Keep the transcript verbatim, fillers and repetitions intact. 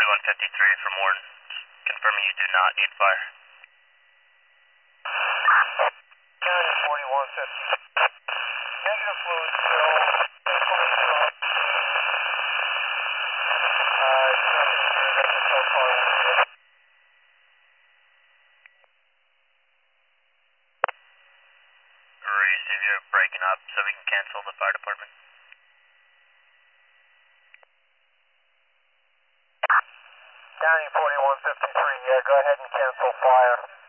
forty-one fifty-three from Warren, confirming you do not need fire. County forty-one fifty. Negative fluid spill. Uh, nothing significant so far. Receive, you're breaking up, so we can cancel the fire department. County forty-one fifty-three, yeah, go ahead and cancel fire.